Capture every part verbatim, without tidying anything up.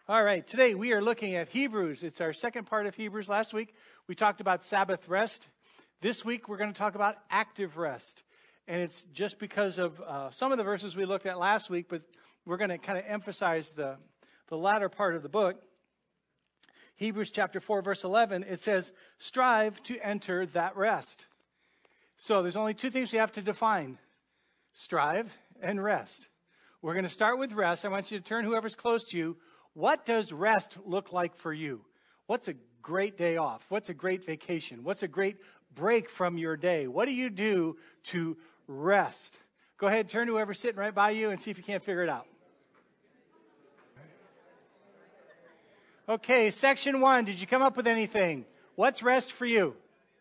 All right, today we are looking at Hebrews. It's our second part of Hebrews. Last week we talked about Sabbath rest. This week we're going to talk about active rest. And it's just because of uh, some of the verses we looked at last week, but we're going to kind of emphasize the, the latter part of the book. Hebrews chapter four, verse eleven, it says, strive to enter that rest. So there's only two things we have to define: strive and rest. We're going to start with rest. I want you to turn whoever's close to you. What does rest look like for you? What's a great day off? What's a great vacation? What's a great break from your day? What do you do to rest? Go ahead, turn to whoever's sitting right by you and see if you can't figure it out. Okay, section one. Did you come up with anything? What's rest for you?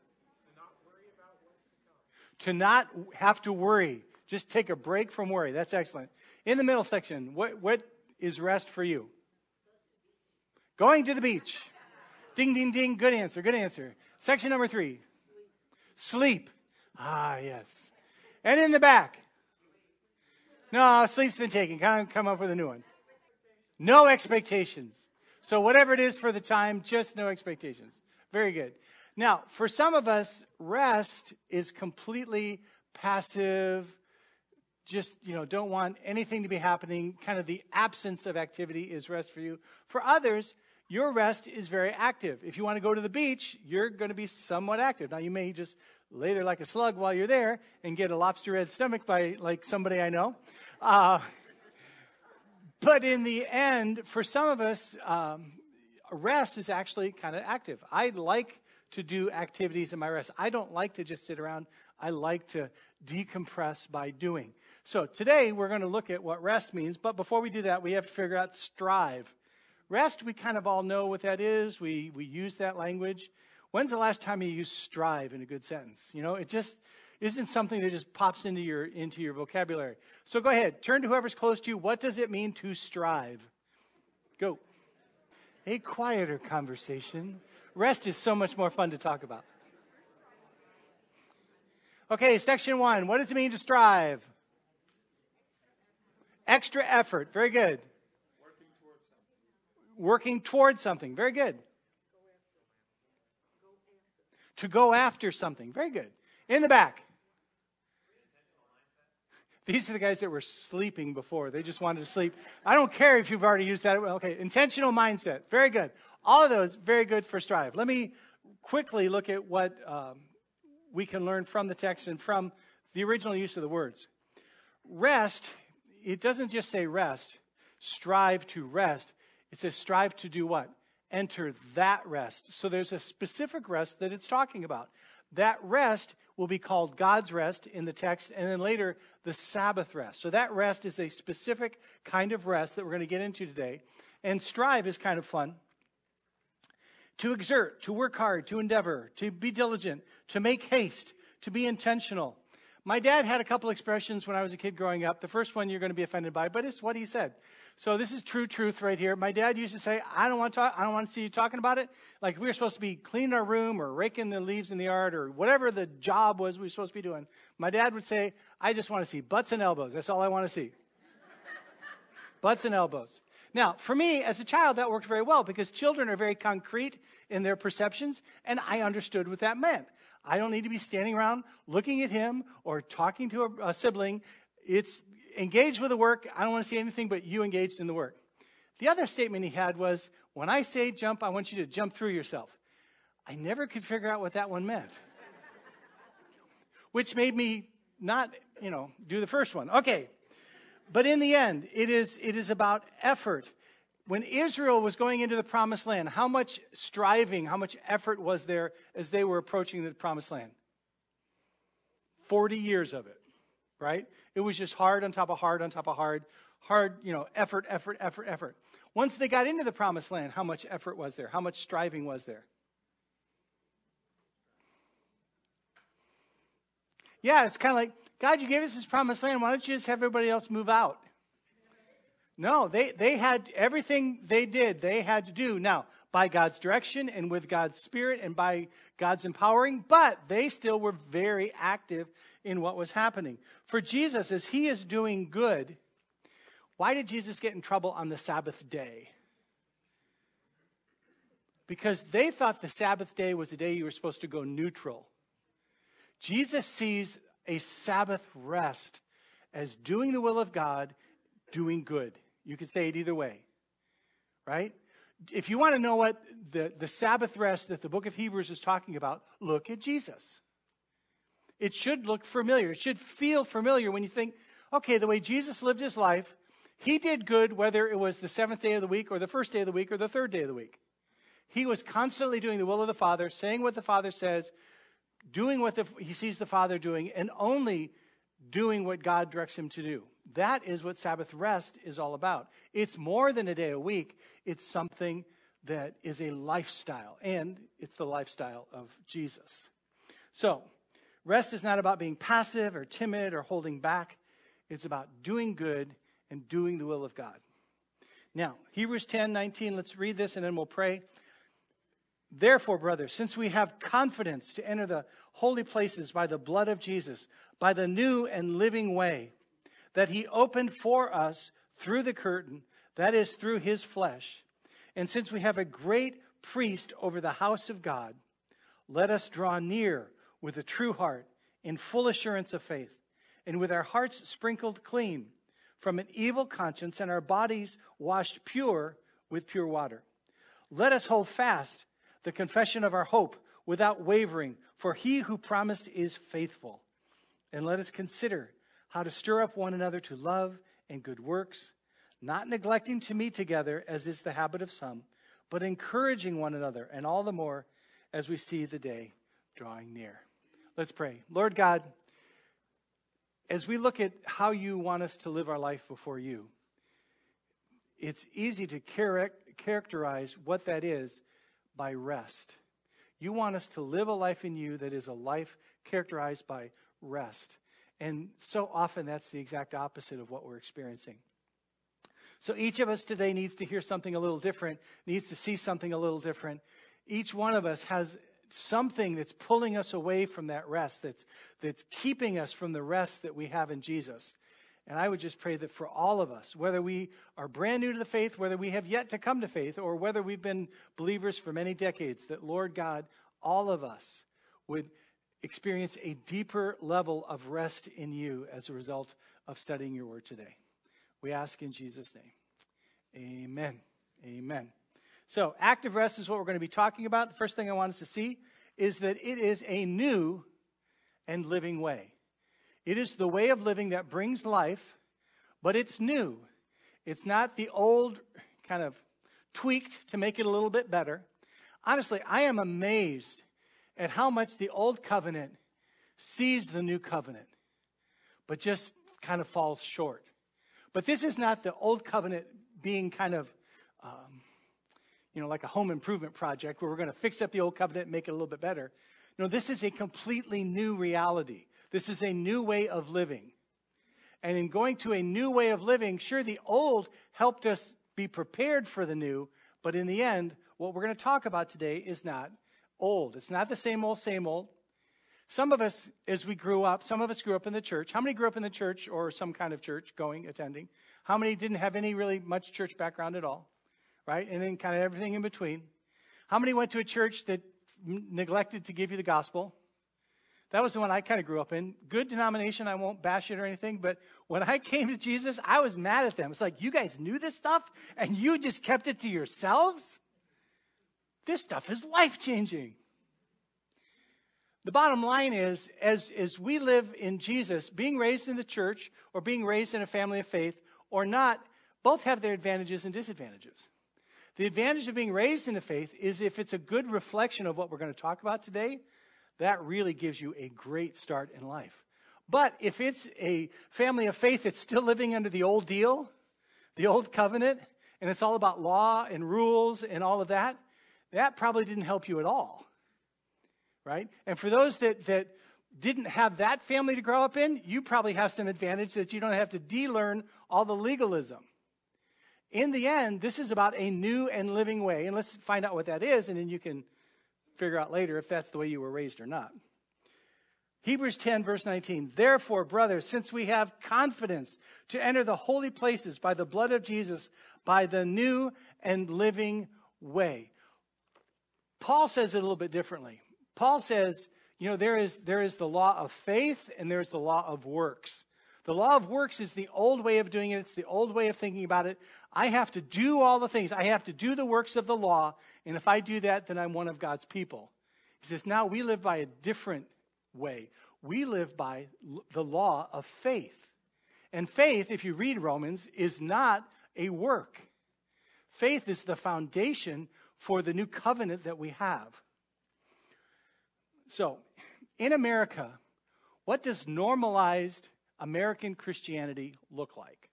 To not have to worry. Just take a break from worry. That's excellent. In the middle section, what, what is rest for you? Going to the beach. Ding, ding, ding. Good answer. Good answer. Section number three. Sleep. Ah, yes. And in the back. No, sleep's been taken. Come, come up with a new one. No expectations. So whatever it is for the time, just no expectations. Very good. Now, for some of us, rest is completely passive. Just, you know, don't want anything to be happening. Kind of the absence of activity is rest for you. For others, your rest is very active. If you want to go to the beach, you're going to be somewhat active. Now, you may just lay there like a slug while you're there and get a lobster-head stomach by, like, somebody I know. Uh, but in the end, for some of us, um, rest is actually kind of active. I like to do activities in my rest. I don't like to just sit around. I like to decompress by doing. So today we're going to look at what rest means. But before we do that, we have to figure out strive. Rest, we kind of all know what that is. We we use that language. When's the last time you used strive in a good sentence? You know, it just isn't something that just pops into your into your vocabulary. So go ahead, turn to whoever's close to you. What does it mean to strive? Go. A quieter conversation. Rest is so much more fun to talk about. Okay, section one. What does it mean to strive? Extra effort. Very good. Working towards something. Very good. To go after something. Very good. In the back. These are the guys that were sleeping before. They just wanted to sleep. I don't care if you've already used that. Okay, intentional mindset. Very good. All of those, very good for strive. Let me quickly look at what um, we can learn from the text and from the original use of the words. Rest, it doesn't just say rest, strive to rest. It says strive to do what? Enter that rest. So there's a specific rest that it's talking about. That rest will be called God's rest in the text, and then later the Sabbath rest. So that rest is a specific kind of rest that we're going to get into today. And strive is kind of fun. To exert, to work hard, to endeavor, to be diligent, to make haste, to be intentional. My dad had a couple expressions when I was a kid growing up. The first one you're going to be offended by, but it's what he said. So this is true truth right here. My dad used to say, I don't want to talk, I don't want to see you talking about it. Like if we were supposed to be cleaning our room or raking the leaves in the yard or whatever the job was we were supposed to be doing. My dad would say, I just want to see butts and elbows. That's all I want to see. Butts and elbows. Now, for me, as a child, that worked very well because children are very concrete in their perceptions, and I understood what that meant. I don't need to be standing around looking at him or talking to a, a sibling. It's engaged with the work. I don't want to see anything but you engaged in the work. The other statement he had was, when I say jump, I want you to jump through yourself. I never could figure out what that one meant, which made me not, you know, do the first one. Okay. But in the end, it is it is about effort. When Israel was going into the promised land, how much striving, how much effort was there as they were approaching the promised land? forty years of it, right? It was just hard on top of hard on top of hard, hard, you know, effort, effort, effort, effort. Once they got into the promised land, how much effort was there? How much striving was there? Yeah, it's kind of like, God, you gave us this promised land. Why don't you just have everybody else move out? No, they, they had everything they did, they had to do. Now, by God's direction and with God's Spirit and by God's empowering, but they still were very active in what was happening. For Jesus, as he is doing good, why did Jesus get in trouble on the Sabbath day? because they thought the Sabbath day was the day you were supposed to go neutral. Jesus sees a Sabbath rest as doing the will of God, doing good. You could say it either way, right? If you want to know what the, the Sabbath rest that the book of Hebrews is talking about, look at Jesus. It should look familiar. It should feel familiar when you think, okay, the way Jesus lived his life, he did good whether it was the seventh day of the week or the first day of the week or the third day of the week. He was constantly doing the will of the Father, saying what the Father says, doing what the, he sees the Father doing, and only doing what God directs him to do. That is what Sabbath rest is all about. It's more than a day a week. It's something that is a lifestyle, and it's the lifestyle of Jesus. So, rest is not about being passive or timid or holding back. It's about doing good and doing the will of God. Now, Hebrews ten nineteen, let's read this and then we'll pray. Therefore, brothers, since we have confidence to enter the holy places by the blood of Jesus, by the new and living way that he opened for us through the curtain, that is, through his flesh, and since we have a great priest over the house of God, let us draw near with a true heart in full assurance of faith, and with our hearts sprinkled clean from an evil conscience and our bodies washed pure with pure water. Let us hold fast the confession of our hope without wavering, for he who promised is faithful. And let us consider how to stir up one another to love and good works, not neglecting to meet together, as is the habit of some, but encouraging one another, and all the more as we see the day drawing near. Let's pray. Lord God, as we look at how you want us to live our life before you, it's easy to char- characterize what that is by rest. You want us to live a life in you that is a life characterized by rest. And so often that's the exact opposite of what we're experiencing. So each of us today needs to hear something a little different, needs to see something a little different. Each one of us has something that's pulling us away from that rest, that's, that's keeping us from the rest that we have in Jesus. And I would just pray that for all of us, whether we are brand new to the faith, whether we have yet to come to faith, or whether we've been believers for many decades, that Lord God, all of us would experience a deeper level of rest in you as a result of studying your word today. We ask in Jesus' name. Amen. Amen. So, active rest is what we're going to be talking about. The first thing I want us to see is that it is a new and living way. It is the way of living that brings life, but it's new. It's not the old kind of tweaked to make it a little bit better. Honestly, I am amazed at how much the old covenant sees the new covenant, but just kind of falls short. But this is not the old covenant being kind of, um, you know, like a home improvement project where we're going to fix up the old covenant and make it a little bit better. No, this is a completely new reality. This is a new way of living. And in going to a new way of living, sure, the old helped us be prepared for the new, but in the end, what we're going to talk about today is not old. It's not the same old, same old. Some of us, as we grew up, some of us grew up in the church. How many grew up in the church or some kind of church, going, attending? How many didn't have any really much church background at all, right? And then kind of everything in between. How many went to a church that n- neglected to give you the gospel? That was the one I kind of grew up in. Good denomination, I won't bash it or anything, but when I came to Jesus, I was mad at them. It's like, you guys knew this stuff and you just kept it to yourselves? This stuff is life-changing. The bottom line is, as, as we live in Jesus, being raised in the church or being raised in a family of faith or not, both have their advantages and disadvantages. The advantage of being raised in the faith is if it's a good reflection of what we're going to talk about today, that really gives you a great start in life. But if it's a family of faith that's still living under the old deal, the old covenant, and it's all about law and rules and all of that, that probably didn't help you at all, right? And for those that, that didn't have that family to grow up in, you probably have some advantage that you don't have to de-learn all the legalism. In the end, this is about a new and living way. And let's find out what that is, and then you can figure out later if that's the way you were raised or not. Hebrews ten, verse nineteen. Therefore, brothers, since we have confidence to enter the holy places by the blood of Jesus, by the new and living way. Paul says it a little bit differently. Paul says, you know, there is there is the law of faith and there's the law of works. The law of works is the old way of doing it. It's the old way of thinking about it. I have to do all the things. I have to do the works of the law. And if I do that, then I'm one of God's people. He says, now we live by a different way. We live by the law of faith. And faith, if you read Romans, is not a work. Faith is the foundation for the new covenant that we have. So, in America, what does normalized American Christianity look like?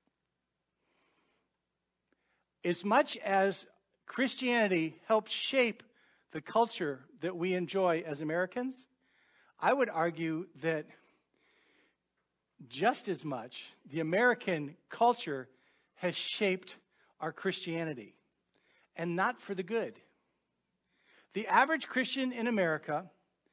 As much as Christianity helps shape the culture that we enjoy as Americans, I would argue that just as much the American culture has shaped our Christianity, and not for the good. The average Christian in America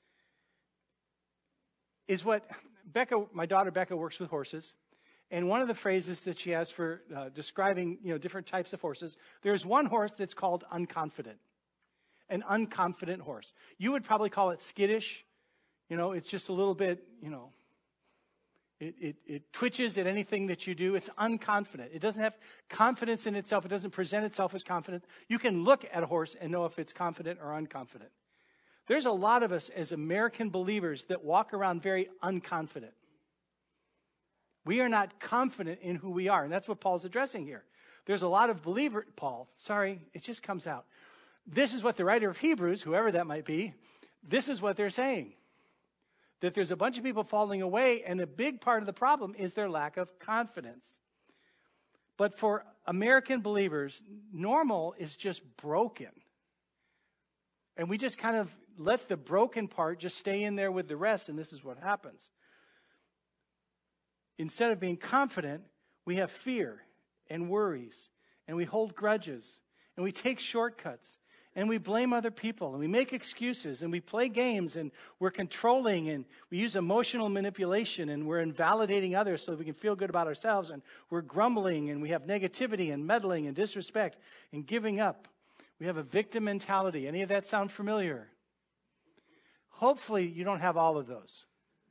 is what Becca, my daughter Becca, works with horses, and one of the phrases that she has for uh, describing, you know, different types of horses, there's one horse that's called unconfident, an unconfident horse. You would probably call it skittish. You know, it's just a little bit, you know, it, it, it twitches at anything that you do. It's unconfident. It doesn't have confidence in itself. It doesn't present itself as confident. You can look at a horse and know if it's confident or unconfident. There's a lot of us as American believers that walk around very unconfident. We are not confident in who we are, and that's what Paul's addressing here. There's a lot of believers, Paul, sorry, it just comes out. This is what the writer of Hebrews, whoever that might be, this is what they're saying. That there's a bunch of people falling away, and a big part of the problem is their lack of confidence. But for American believers, normal is just broken. And we just kind of let the broken part just stay in there with the rest, and this is what happens. Instead of being confident, we have fear and worries, and we hold grudges, and we take shortcuts, and we blame other people, and we make excuses, and we play games, and we're controlling, and we use emotional manipulation, and we're invalidating others so that we can feel good about ourselves, and we're grumbling, and we have negativity and meddling and disrespect and giving up. We have a victim mentality. Any of that sound familiar? Hopefully you don't have all of those.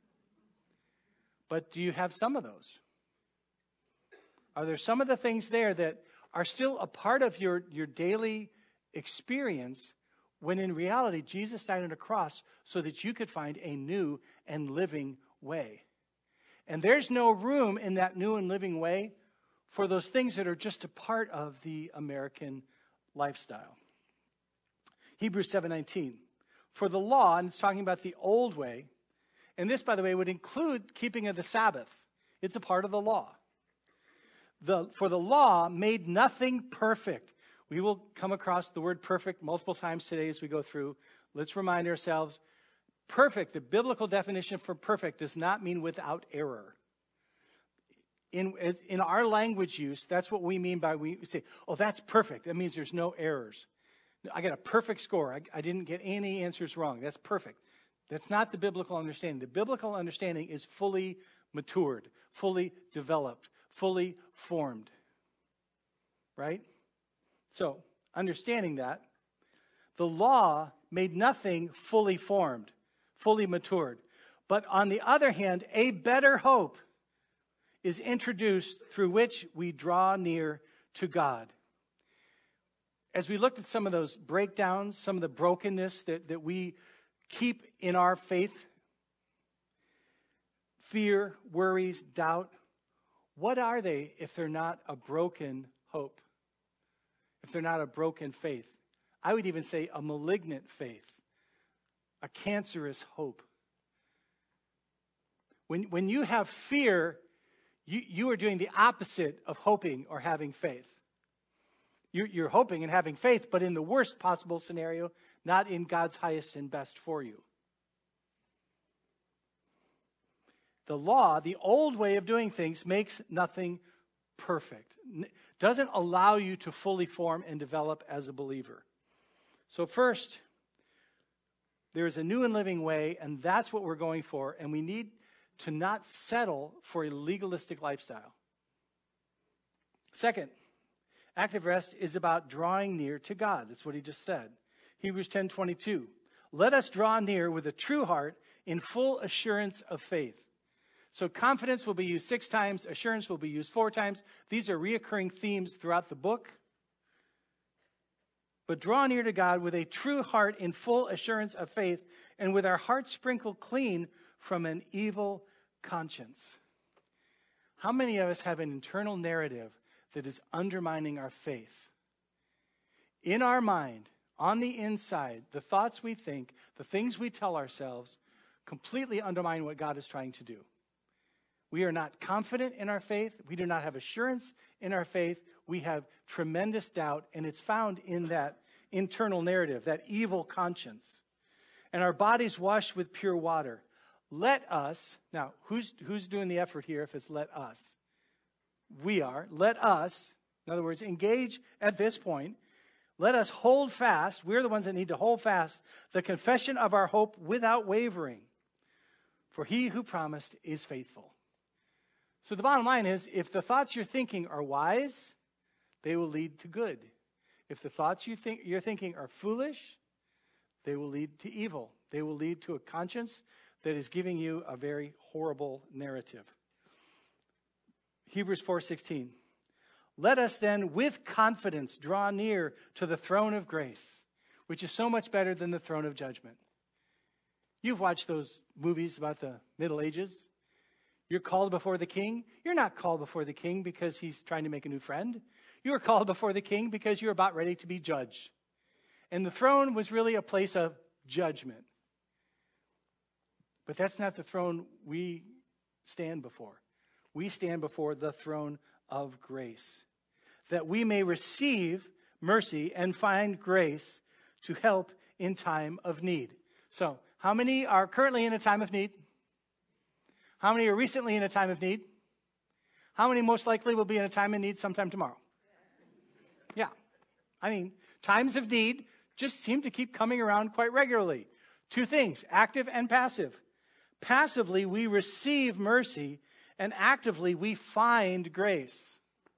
But do you have some of those? Are there some of the things there that are still a part of your, your daily experience when in reality Jesus died on a cross so that you could find a new and living way? And there's no room in that new and living way for those things that are just a part of the American lifestyle. Hebrews seven nineteen. For the law, and it's talking about the old way, and this, by the way, would include keeping of the Sabbath. It's a part of the law. The, for the law made nothing perfect. We will come across the word perfect multiple times today as we go through. Let's remind ourselves, perfect, the biblical definition for perfect does not mean without error. In, in our language use, that's what we mean by, we say, oh, that's perfect. That means there's no errors. I got a perfect score. I, I didn't get any answers wrong. That's perfect. That's not the biblical understanding. The biblical understanding is fully matured, fully developed, fully formed. Right? So, understanding that, the law made nothing fully formed, fully matured. But on the other hand, a better hope is introduced through which we draw near to God. As we looked at some of those breakdowns, some of the brokenness that, that we keep in our faith, fear, worries, doubt, what are they if they're not a broken hope? If they're not a broken faith? I would even say a malignant faith, a cancerous hope. When, when you have fear, you, you are doing the opposite of hoping or having faith. You're, you're hoping and having faith, but in the worst possible scenario, not in God's highest and best for you. The law, the old way of doing things, makes nothing perfect. Doesn't allow you to fully form and develop as a believer. So first, there is a new and living way, and that's what we're going for, and we need to not settle for a legalistic lifestyle. Second, active rest is about drawing near to God. That's what he just said. Hebrews ten twenty-two. Let us draw near with a true heart in full assurance of faith. So confidence will be used six times. Assurance will be used four times. These are reoccurring themes throughout the book. But draw near to God with a true heart in full assurance of faith, and with our hearts sprinkled clean from an evil conscience. How many of us have an internal narrative that is undermining our faith? In our mind, on the inside, the thoughts we think, the things we tell ourselves, completely undermine what God is trying to do. We are not confident in our faith. We do not have assurance in our faith. We have tremendous doubt, and it's found in that internal narrative, that evil conscience. And our bodies washed with pure water. Let us, now, who's, who's doing the effort here if it's let us? We are. Let us, in other words, engage at this point. Let us hold fast, we're the ones that need to hold fast, the confession of our hope without wavering. For he who promised is faithful. So the bottom line is, if the thoughts you're thinking are wise, they will lead to good. If the thoughts you think, you're thinking are foolish, they will lead to evil. They will lead to a conscience that is giving you a very horrible narrative. Hebrews four sixteen. Let us then with confidence draw near to the throne of grace, which is so much better than the throne of judgment. You've watched those movies about the Middle Ages. You're called before the king. You're not called before the king because he's trying to make a new friend. You are called before the king because you're about ready to be judged. And the throne was really a place of judgment. But that's not the throne we stand before. We stand before the throne of grace, that we may receive mercy and find grace to help in time of need. So, how many are currently in a time of need? How many are recently in a time of need? How many most likely will be in a time of need sometime tomorrow? Yeah. I mean, times of need just seem to keep coming around quite regularly. Two things, active and passive. Passively, we receive mercy, and actively, we find grace.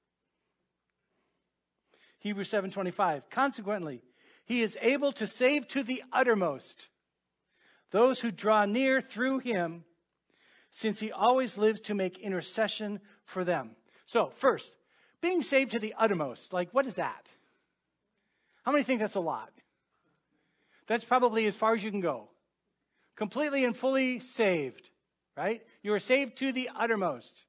Hebrews seven twenty-five. Consequently, he is able to save to the uttermost those who draw near through him, since he always lives to make intercession for them. So, first, being saved to the uttermost, like what is that? How many think that's a lot? That's probably as far as you can go. Completely and fully saved, right? You are saved to the uttermost.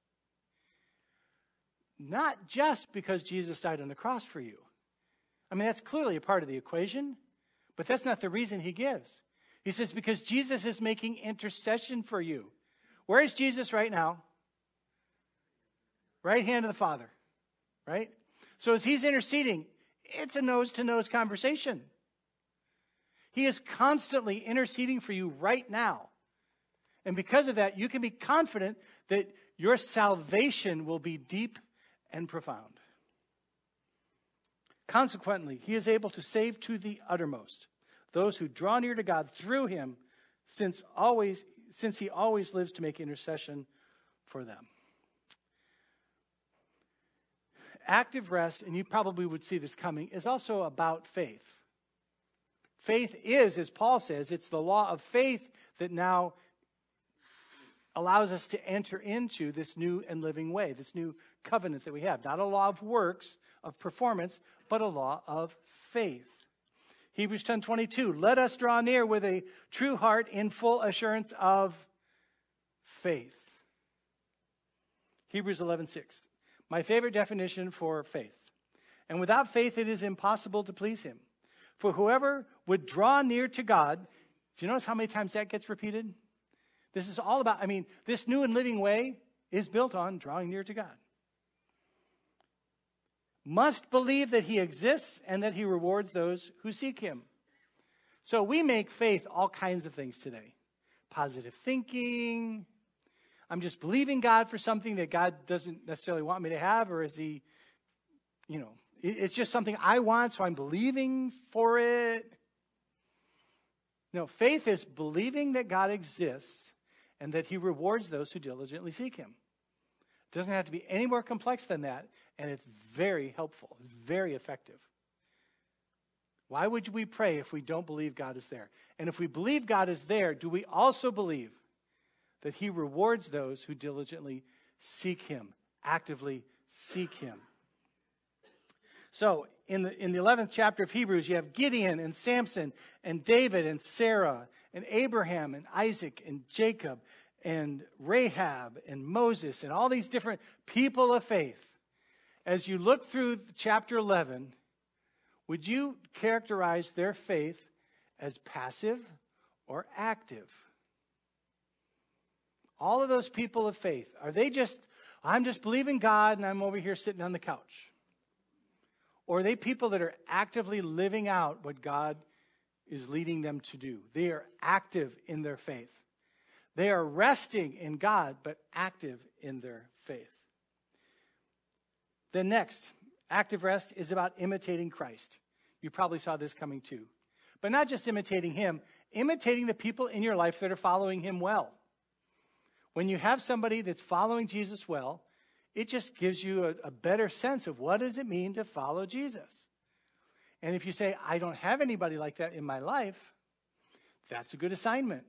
Not just because Jesus died on the cross for you. I mean, that's clearly a part of the equation, but that's not the reason he gives. He says because Jesus is making intercession for you. Where is Jesus right now? Right hand of the Father, right? So as he's interceding, it's a nose-to-nose conversation. He is constantly interceding for you right now. And because of that, you can be confident that your salvation will be deep and profound. Consequently, he is able to save to the uttermost those who draw near to God through him, since always, since he always lives to make intercession for them. Active rest, and you probably would see this coming, is also about faith. Faith is, as Paul says, it's the law of faith that now allows us to enter into this new and living way, this new covenant that we have. Not a law of works, of performance, but a law of faith. Hebrews ten twenty-two, let us draw near with a true heart in full assurance of faith. Hebrews eleven six, my favorite definition for faith. And without faith it is impossible to please him. For whoever would draw near to God, do you notice how many times that gets repeated? This is all about, I mean, this new and living way is built on drawing near to God. Must believe that he exists and that he rewards those who seek him. So we make faith all kinds of things today. Positive thinking. I'm just believing God for something that God doesn't necessarily want me to have, or is he, you know, it's just something I want, so I'm believing for it. No, faith is believing that God exists and that he rewards those who diligently seek him. It doesn't have to be any more complex than that, and it's very helpful. It's very effective. Why would we pray if we don't believe God is there? And if we believe God is there, do we also believe that he rewards those who diligently seek him, actively seek him? So in the, in the eleventh chapter of Hebrews, you have Gideon and Samson and David and Sarah and Abraham and Isaac and Jacob and Rahab and Moses and all these different people of faith. As you look through chapter eleven, would you characterize their faith as passive or active? All of those people of faith, are they just, I'm just believing God and I'm over here sitting on the couch? Or are they people that are actively living out what God is leading them to do? They are active in their faith. They are resting in God, but active in their faith. Then next, active rest is about imitating Christ. You probably saw this coming too. But not just imitating him, imitating the people in your life that are following him well. When you have somebody that's following Jesus well, it just gives you a, a better sense of what does it mean to follow Jesus. And if you say, I don't have anybody like that in my life, that's a good assignment.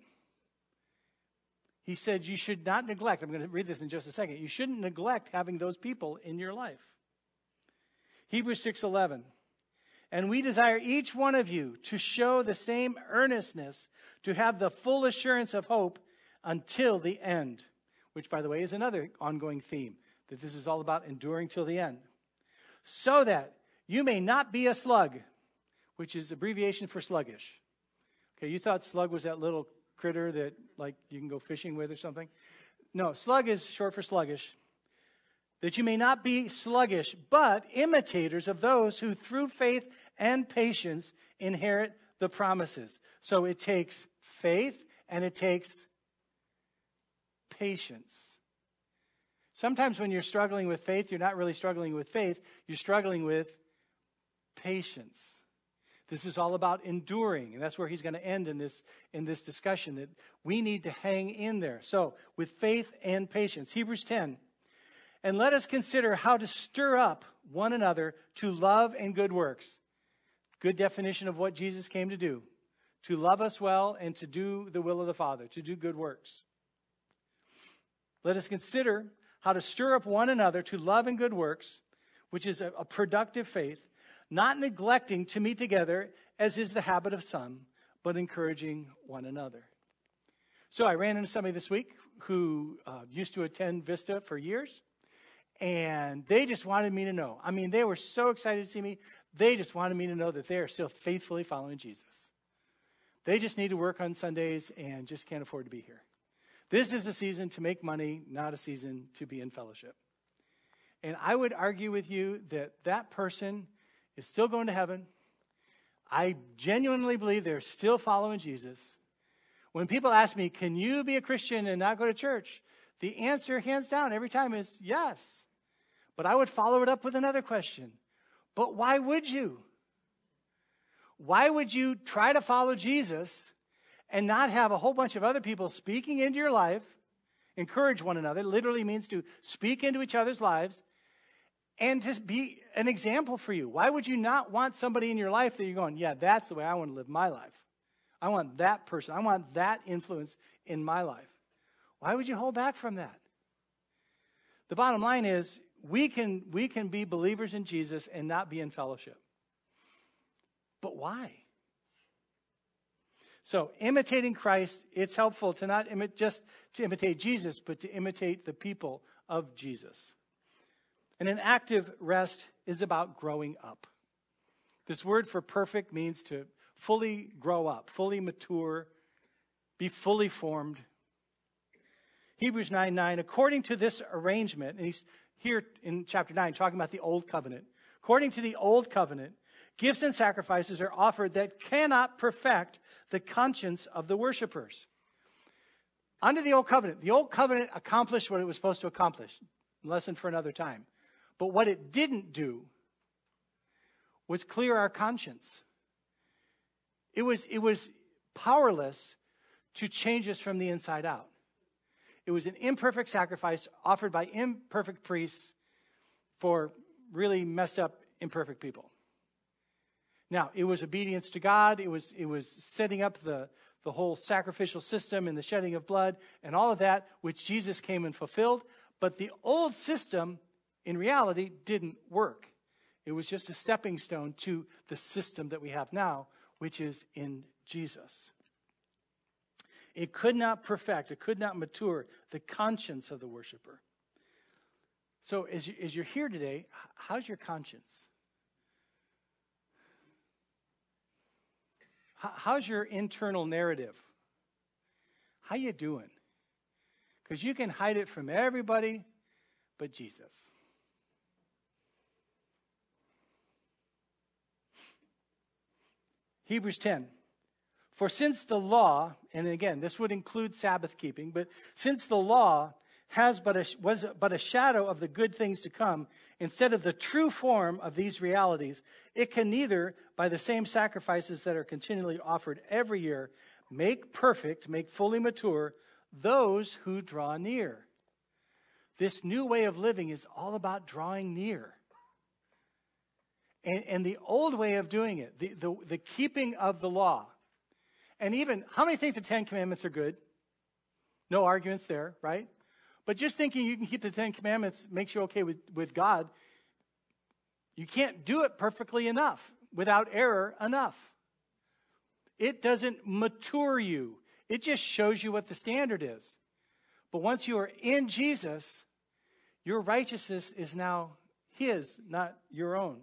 He said you should not neglect, I'm going to read this in just a second, you shouldn't neglect having those people in your life. Hebrews six eleven, and we desire each one of you to show the same earnestness, to have the full assurance of hope until the end, which, by the way, is another ongoing theme, that this is all about enduring till the end, so that you may not be a slug, which is abbreviation for sluggish. Okay, you thought slug was that little critter that, like, you can go fishing with or something? No, slug is short for sluggish. That you may not be sluggish, but imitators of those who through faith and patience inherit the promises. So it takes faith and it takes patience. Sometimes when you're struggling with faith, you're not really struggling with faith, you're struggling with patience. This is all about enduring, and that's where he's going to end in this, in this discussion, that we need to hang in there. So, with faith and patience. Hebrews ten. And let us consider how to stir up one another to love and good works. Good definition of what Jesus came to do. To love us well and to do the will of the Father, to do good works. Let us consider how to stir up one another to love and good works, which is a, a productive faith, not neglecting to meet together, as is the habit of some, but encouraging one another. So I ran into somebody this week who uh, used to attend Vista for years, and they just wanted me to know. I mean, they were so excited to see me. They just wanted me to know that they are still faithfully following Jesus. They just need to work on Sundays and just can't afford to be here. This is a season to make money, not a season to be in fellowship. And I would argue with you that that person is still going to heaven. I genuinely believe they're still following Jesus. When people ask me, can you be a Christian and not go to church? The answer, hands down, every time is yes. But I would follow it up with another question. But why would you? Why would you try to follow Jesus and not have a whole bunch of other people speaking into your life, encourage one another, literally means to speak into each other's lives, and to be an example for you? Why would you not want somebody in your life that you're going, yeah, that's the way I want to live my life. I want that person. I want that influence in my life. Why would you hold back from that? The bottom line is we can, we can be believers in Jesus and not be in fellowship. But why? So imitating Christ, it's helpful to not imi- just to imitate Jesus, but to imitate the people of Jesus. And an active rest is about growing up. This word for perfect means to fully grow up, fully mature, be fully formed. Hebrews nine nine, according to this arrangement, and he's here in chapter nine talking about the old covenant. According to the old covenant, gifts and sacrifices are offered that cannot perfect the conscience of the worshipers. Under the old covenant, the old covenant accomplished what it was supposed to accomplish. Lesson for another time. But what it didn't do was clear our conscience. It was, it was powerless to change us from the inside out. It was an imperfect sacrifice offered by imperfect priests for really messed up, imperfect people. Now, it was obedience to God. It was, it was setting up the, the whole sacrificial system and the shedding of blood and all of that, which Jesus came and fulfilled. But the old system, in reality, didn't work. It was just a stepping stone to the system that we have now, which is in Jesus. It could not perfect, it could not mature the conscience of the worshiper. So as, you, as you're here today, how's your conscience? How's your internal narrative? How you doing? Because you can hide it from everybody but Jesus. Hebrews ten. For since the law, and again, this would include Sabbath keeping, but since the law has but a, was but a shadow of the good things to come, instead of the true form of these realities, it can neither, by the same sacrifices that are continually offered every year, make perfect, make fully mature those who draw near. This new way of living is all about drawing near. And, and the old way of doing it, the, the, the keeping of the law, and even, how many think the Ten Commandments are good? No arguments there, right? But just thinking you can keep the Ten Commandments makes you okay with, with God. You can't do it perfectly enough, without error enough. It doesn't mature you. It just shows you what the standard is. But once you are in Jesus, your righteousness is now His, not your own.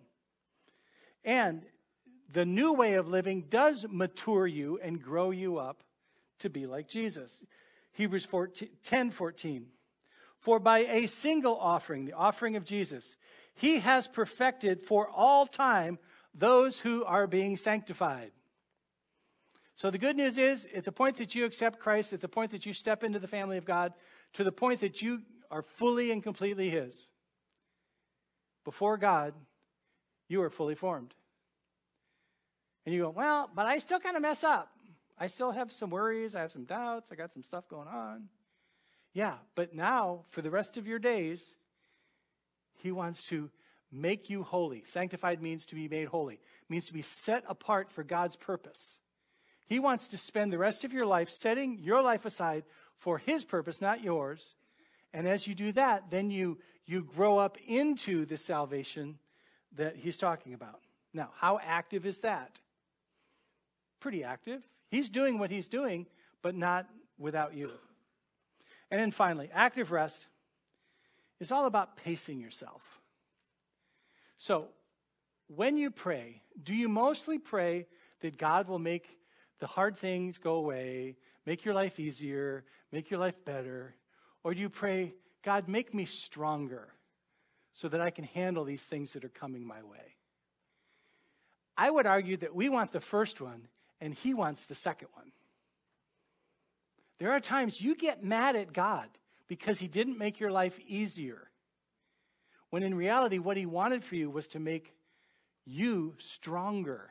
And the new way of living does mature you and grow you up to be like Jesus. Hebrews ten fourteen. For by a single offering, the offering of Jesus, He has perfected for all time those who are being sanctified. So the good news is, at the point that you accept Christ, at the point that you step into the family of God, to the point that you are fully and completely His, before God, you are fully formed. And you go, well, but I still kind of mess up. I still have some worries. I have some doubts. I got some stuff going on. Yeah, but now, for the rest of your days, He wants to make you holy. Sanctified means to be made holy. It means to be set apart for God's purpose. He wants to spend the rest of your life setting your life aside for His purpose, not yours. And as you do that, then you, you grow up into the salvation that He's talking about. Now, how active is that? Pretty active. He's doing what He's doing, but not without you. And then finally, active rest is all about pacing yourself. So, when you pray, do you mostly pray that God will make the hard things go away, make your life easier, make your life better? Or do you pray, God, make me stronger so that I can handle these things that are coming my way? I would argue that we want the first one, and He wants the second one. There are times you get mad at God because He didn't make your life easier, when in reality what He wanted for you was to make you stronger.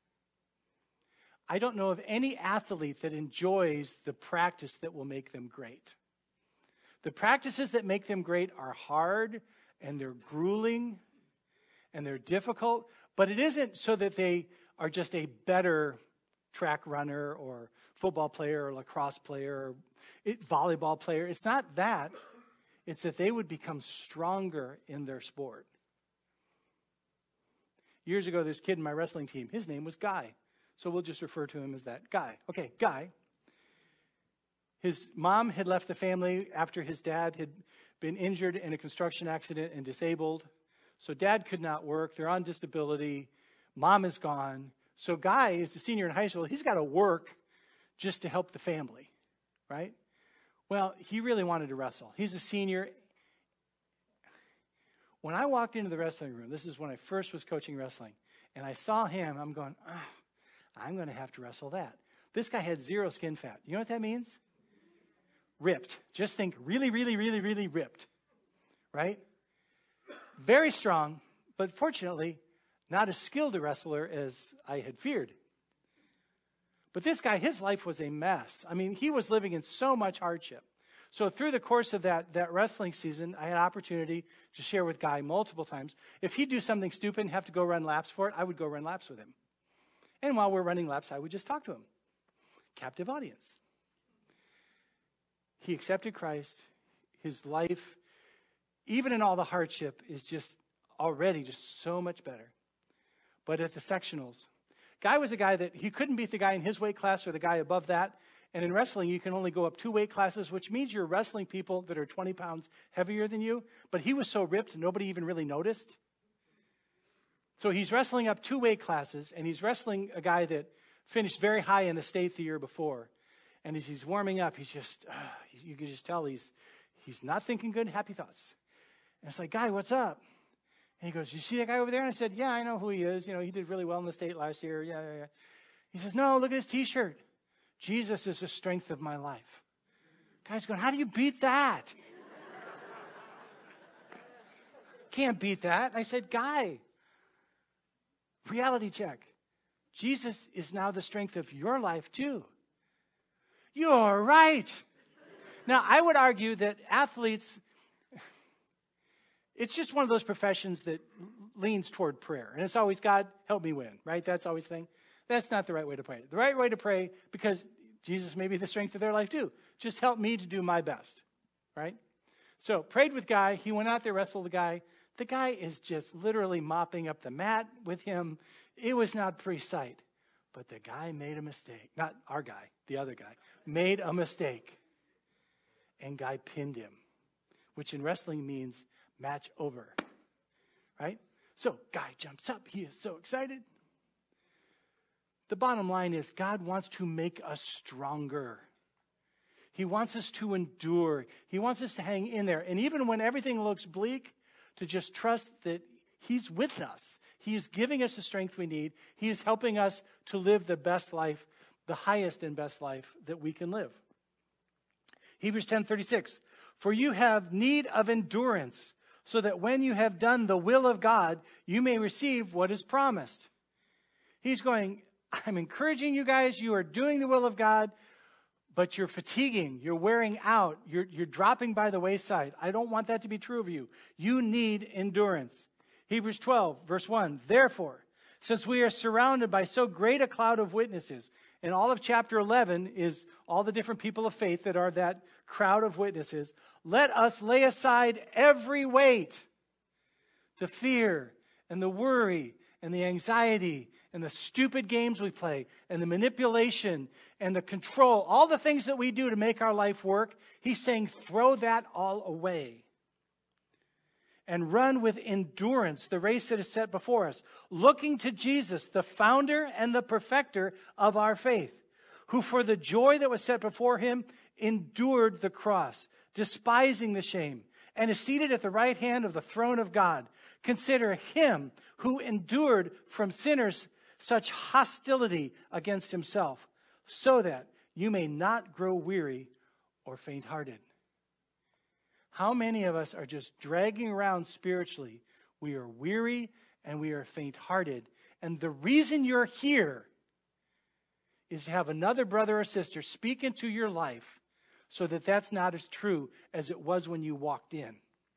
I don't know of any athlete that enjoys the practice that will make them great. The practices that make them great are hard, and they're grueling, and they're difficult, but it isn't so that they are just a better track runner or football player or lacrosse player or it, volleyball player. It's not that. It's that they would become stronger in their sport. Years ago, this kid in my wrestling team, his name was Guy. So we'll just refer to him as that. Guy. Okay, Guy. His mom had left the family after his dad had been injured in a construction accident and disabled. So dad could not work. They're on disability. Mom is gone. So Guy is a senior in high school. He's got to work just to help the family, right? Well, he really wanted to wrestle. He's a senior. When I walked into the wrestling room, this is when I first was coaching wrestling, and I saw him, I'm going, oh, I'm going to have to wrestle that. This guy had zero skin fat. You know what that means? Ripped. Just think really, really, really, really ripped, right? Very strong, but fortunately, not as skilled a wrestler as I had feared. But this guy, his life was a mess. I mean, he was living in so much hardship. So through the course of that, that wrestling season, I had opportunity to share with Guy multiple times. If he'd do something stupid and have to go run laps for it, I would go run laps with him. And while we're running laps, I would just talk to him. Captive audience. He accepted Christ. His life, even in all the hardship, is just already just so much better. But at the sectionals, Guy was a guy that he couldn't beat the guy in his weight class or the guy above that. And in wrestling, you can only go up two weight classes, which means you're wrestling people that are twenty pounds heavier than you. But he was so ripped, nobody even really noticed. So he's wrestling up two weight classes, and he's wrestling a guy that finished very high in the state the year before. And as he's warming up, he's just, uh, you can just tell he's he's not thinking good, happy thoughts. And it's like, Guy, what's up? And he goes, you see that guy over there? And I said, yeah, I know who he is. You know, he did really well in the state last year. Yeah, yeah, yeah. He says, no, look at his T-shirt. Jesus is the strength of my life. Guy's going, how do you beat that? Can't beat that. And I said, Guy, reality check. Jesus is now the strength of your life too. You're right. Now, I would argue that athletes, it's just one of those professions that leans toward prayer. And it's always, God, help me win, right? That's always the thing. That's not the right way to pray. The right way to pray, because Jesus may be the strength of their life too. Just help me to do my best, right? So prayed with Guy. He went out there, wrestled the guy. The guy is just literally mopping up the mat with him. It was not pretty sight. But the guy made a mistake. Not our guy, the other guy. Made a mistake. And Guy pinned him, which in wrestling means match over, right? So Guy jumps up. He is so excited. The bottom line is God wants to make us stronger. He wants us to endure. He wants us to hang in there. And even when everything looks bleak, to just trust that He's with us. He is giving us the strength we need. He is helping us to live the best life, the highest and best life that we can live. Hebrews ten thirty-six, for you have need of endurance, so that when you have done the will of God, you may receive what is promised. He's going, I'm encouraging you guys, you are doing the will of God, but you're fatiguing, you're wearing out, you're, you're dropping by the wayside. I don't want that to be true of you. You need endurance. Hebrews twelve, verse one, therefore, since we are surrounded by so great a cloud of witnesses, and all of chapter eleven is all the different people of faith that are that crowd of witnesses, let us lay aside every weight, the fear and the worry and the anxiety and the stupid games we play and the manipulation and the control, all the things that we do to make our life work. He's saying throw that all away and run with endurance the race that is set before us, looking to Jesus, the founder and the perfecter of our faith, who for the joy that was set before him endured the cross, despising the shame, and is seated at the right hand of the throne of God. Consider him who endured from sinners such hostility against himself, so that you may not grow weary or faint-hearted. How many of us are just dragging around spiritually? We are weary and we are faint-hearted. And the reason you're here is to have another brother or sister speak into your life so that that's not as true as it was when you walked in.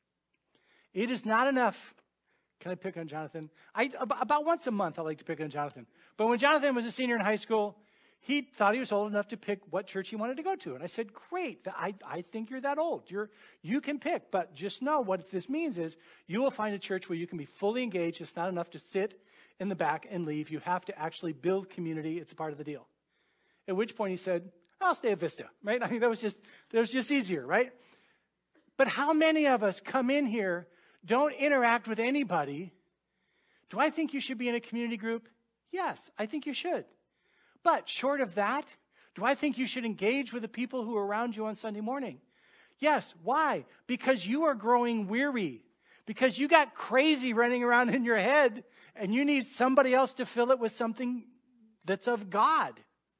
It is not enough. Can I pick on Jonathan? I, about once a month I like to pick on Jonathan. But when Jonathan was a senior in high school, he thought he was old enough to pick what church he wanted to go to. And I said, great, I, I think you're that old. You're, you can pick, but just know what this means is you will find a church where you can be fully engaged. It's not enough to sit in the back and leave. You have to actually build community. It's a part of the deal. At which point he said, I'll stay at Vista, right? I mean, that was just, that was just easier, right? But how many of us come in here, don't interact with anybody? Do I think you should be in a community group? Yes, I think you should. But short of that, do I think you should engage with the people who are around you on Sunday morning? Yes. Why? Because you are growing weary. Because you got crazy running around in your head and you need somebody else to fill it with something that's of God.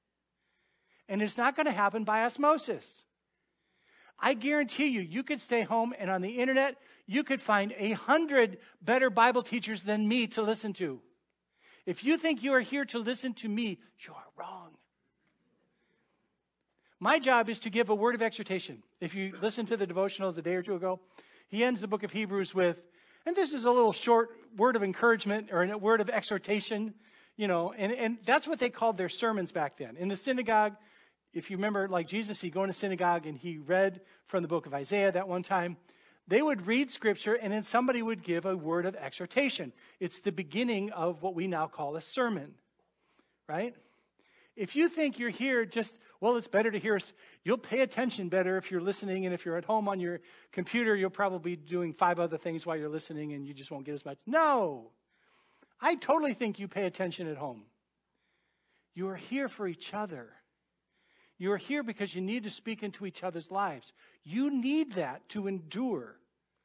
And it's not going to happen by osmosis. I guarantee you, you could stay home and on the internet, you could find a hundred better Bible teachers than me to listen to. If you think you are here to listen to me, you are wrong. My job is to give a word of exhortation. If you listen to the devotionals a day or two ago, he ends the book of Hebrews with, and this is a little short word of encouragement or a word of exhortation. you know, and, and that's what they called their sermons back then. In the synagogue, if you remember, like Jesus, he'd go into synagogue and he read from the book of Isaiah that one time. They would read scripture and then somebody would give a word of exhortation. It's the beginning of what we now call a sermon, right? If you think you're here just, well, it's better to hear us, you'll pay attention better if you're listening, and if you're at home on your computer, you'll probably be doing five other things while you're listening and you just won't get as much. No, I totally think you pay attention at home. You are here for each other. You are here because you need to speak into each other's lives. You need that to endure.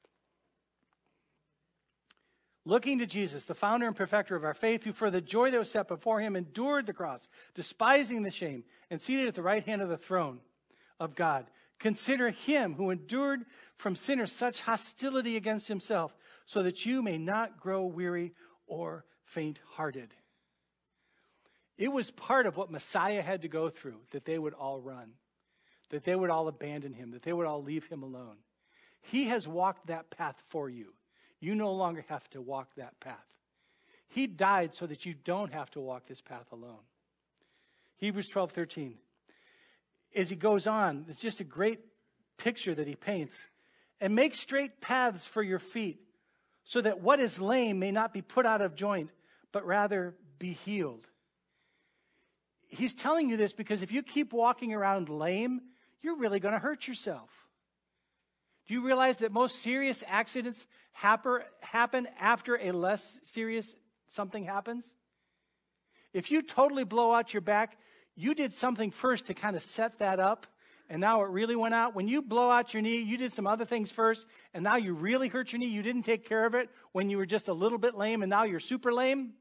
Looking to Jesus, the founder and perfecter of our faith, who for the joy that was set before him endured the cross, despising the shame, and seated at the right hand of the throne of God. Consider him who endured from sinners such hostility against himself, so that you may not grow weary or faint-hearted. It was part of what Messiah had to go through, that they would all run, that they would all abandon him, that they would all leave him alone. He has walked that path for you. You no longer have to walk that path. He died so that you don't have to walk this path alone. Hebrews twelve thirteen. As he goes on, it's just a great picture that he paints. And make straight paths for your feet, so that what is lame may not be put out of joint, but rather be healed. He's telling you this because if you keep walking around lame, you're really going to hurt yourself. Do you realize that most serious accidents happen after a less serious something happens? If you totally blow out your back, you did something first to kind of set that up, and now it really went out. When you blow out your knee, you did some other things first, and now you really hurt your knee. You didn't take care of it when you were just a little bit lame, and now you're super lame.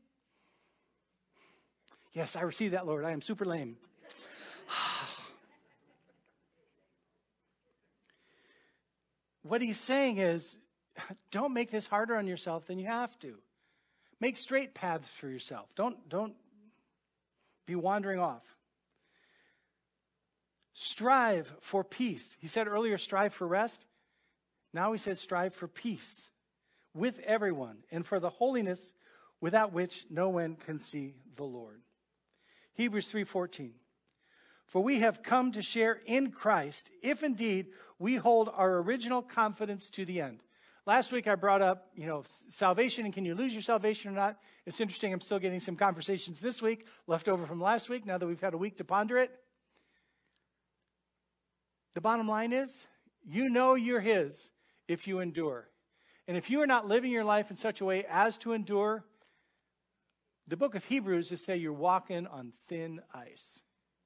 Yes, I receive that, Lord. I am super lame. What he's saying is, don't make this harder on yourself than you have to. Make straight paths for yourself. Don't, don't be wandering off. Strive for peace. He said earlier, strive for rest. Now he says, strive for peace with everyone and for the holiness without which no one can see the Lord. Hebrews three fourteen. For we have come to share in Christ, if indeed we hold our original confidence to the end. Last week I brought up, you know, salvation and can you lose your salvation or not? It's interesting, I'm still getting some conversations this week, left over from last week, now that we've had a week to ponder it. The bottom line is, you know you're his if you endure. And if you are not living your life in such a way as to endure, the book of Hebrews is say you're walking on thin ice.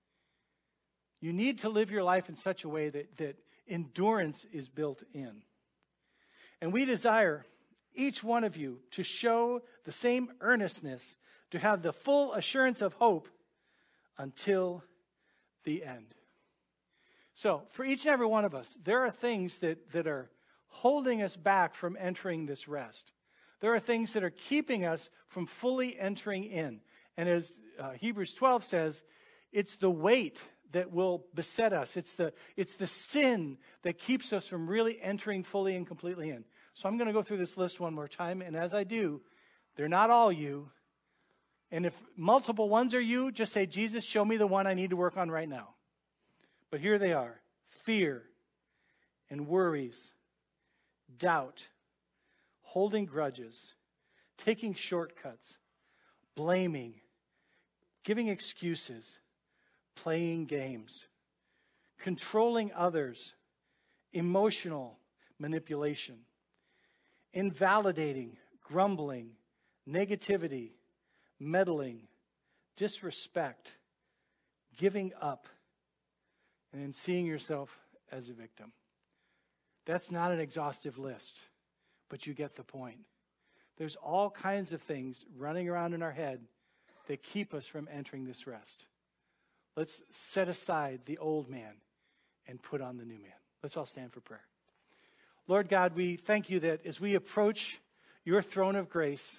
You need to live your life in such a way that, that endurance is built in. And we desire each one of you to show the same earnestness, to have the full assurance of hope until the end. So, for each and every one of us, there are things that, that are holding us back from entering this rest. There are things that are keeping us from fully entering in. And as uh, Hebrews twelve says, it's the weight that will beset us. It's the, it's the sin that keeps us from really entering fully and completely in. So I'm going to go through this list one more time. And as I do, they're not all you. And if multiple ones are you, just say, Jesus, show me the one I need to work on right now. But here they are. Fear and worries, doubt, holding grudges, taking shortcuts, blaming, giving excuses, playing games, controlling others, emotional manipulation, invalidating, grumbling, negativity, meddling, disrespect, giving up, and then seeing yourself as a victim. That's not an exhaustive list, but you get the point. There's all kinds of things running around in our head that keep us from entering this rest. Let's set aside the old man and put on the new man. Let's all stand for prayer. Lord God, we thank you that as we approach your throne of grace,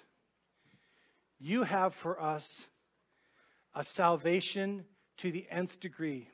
you have for us a salvation to the nth degree.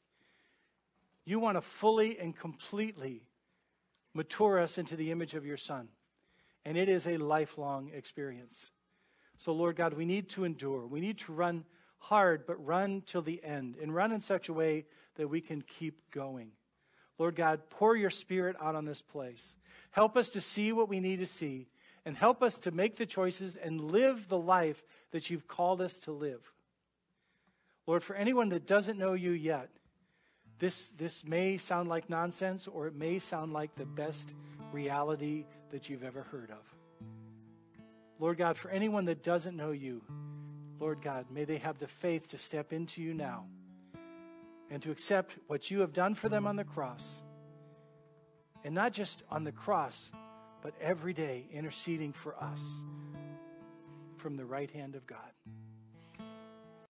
You want to fully and completely mature us into the image of your Son. And it is a lifelong experience. So, Lord God, we need to endure. We need to run hard, but run till the end, and run in such a way that we can keep going. Lord God, pour your Spirit out on this place. Help us to see what we need to see, and help us to make the choices and live the life that you've called us to live. Lord, for anyone that doesn't know you yet, this, this may sound like nonsense, or it may sound like the best reality that you've ever heard of. Lord God, for anyone that doesn't know you, Lord God, may they have the faith to step into you now and to accept what you have done for them on the cross. And not just on the cross, but every day interceding for us from the right hand of God.